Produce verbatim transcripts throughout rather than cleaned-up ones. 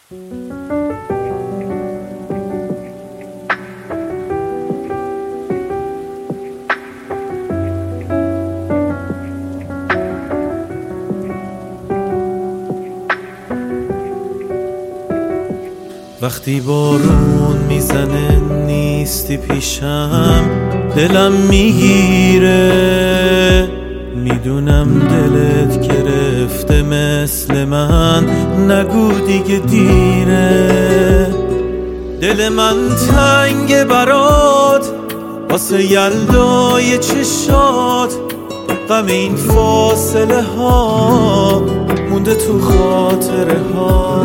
وقتی بارون میزنه نیستی پیشم، دلم میگیره. میدونم دلت گرفته مثل من، نگو دیگه دیره. دل من تنگ برات واسه یلدای چشات، غم این فاصله ها مونده تو خاطره ها.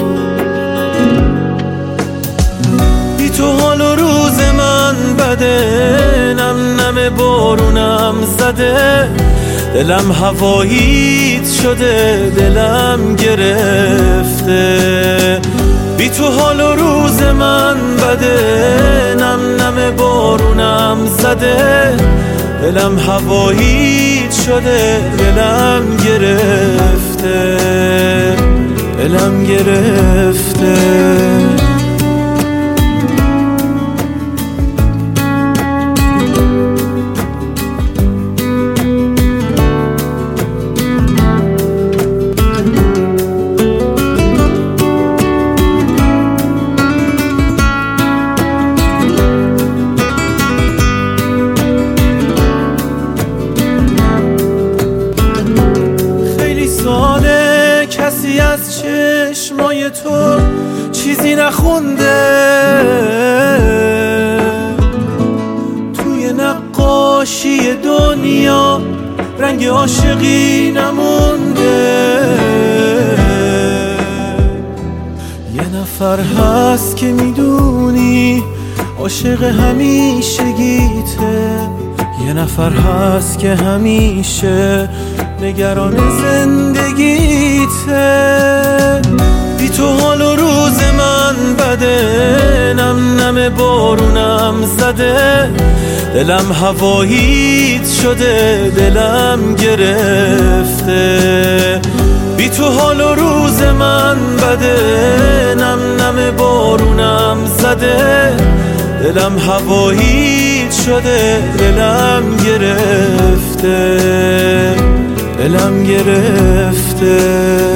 بی تو حال و روز من بده، نم نم بارونم زده. دلم هواییت شده، دلم گرفته. بی تو حال و روز من بده، نم نم بارونم زده. دلم هواییت شده، دلم گرفته، دلم گرفته. کسی از چشمای تو چیزی نخونده، توی نقاشی دنیا رنگ عاشقی نمونده. یه نفر هست که میدونی عاشق همیشگیته، یه نفر هست که همیشه نگران زندگیته. بی تو حال و روز من بده، نم نم بارونم زده. دلم هواییت شده، دلم گرفته. بی تو حال و روز من بده، نم نم بارونم زده. دلم هواییت شده، دلم گرفته، دلم گرفته.